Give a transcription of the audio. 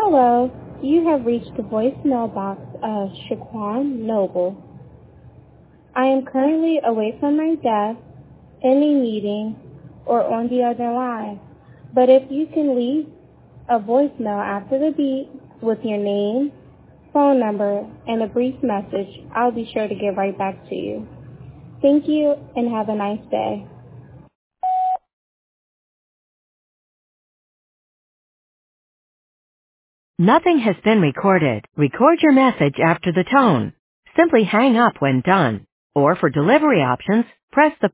Hello, you have reached the voicemail box of Shaquan Noble. I am currently away from my desk, in a meeting, or on the other line. But if you can leave a voicemail after the beep with your name, phone number, and a brief message, I'll be sure to get right back to you. Thank you and have a nice day. Nothing has been recorded. Record your message after the tone. Simply hang up when done. Or for delivery options, press the